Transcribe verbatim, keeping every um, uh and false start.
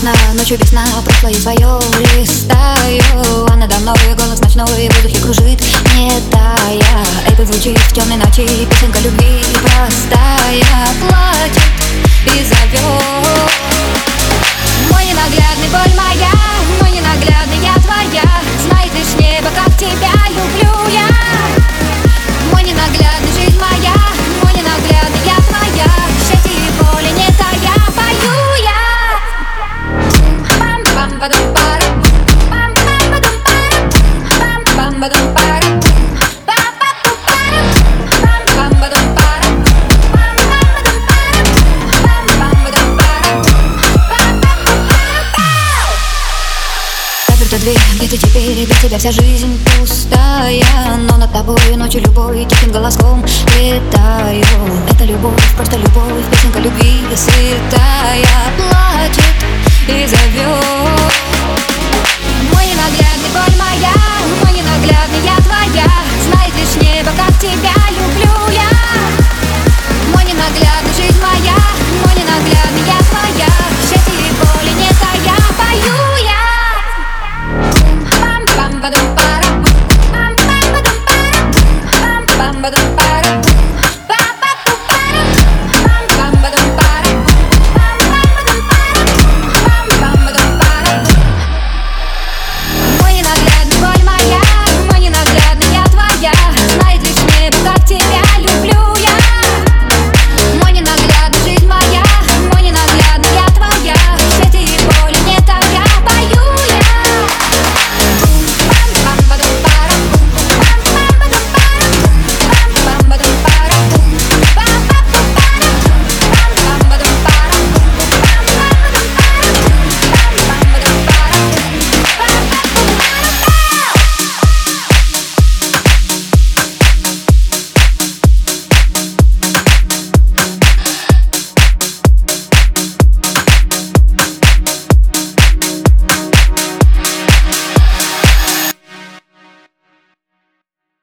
Одна ночью весна, прошлое свое листаю, а надо мной голос ночной в воздухе кружит, не тая. Это звучит в темной ночи, песенка любви простая. Плачет и зовет. Мой ненаглядный, боль моя, мой ненаглядный, я твоя. Знает лишь небо, как тебя люблю я. Мой ненаглядный, жизнь моя, мой ненаглядный, я твоя. Счастье и боли не тая, пою я. Пам-пам-падам-пара, пам-пам-падам-пара, пам-пам-падам-пара, па-па-пу-пара, пам-пам-падам-пара, пам-пам-падам-пара, пам-пам-падам-пара. Заперта дверь, где ты теперь, для тебя вся жизнь пустая. Но над тобой ночью любой тихим голоском летаю. Это любовь, просто любовь, песенка любви святая.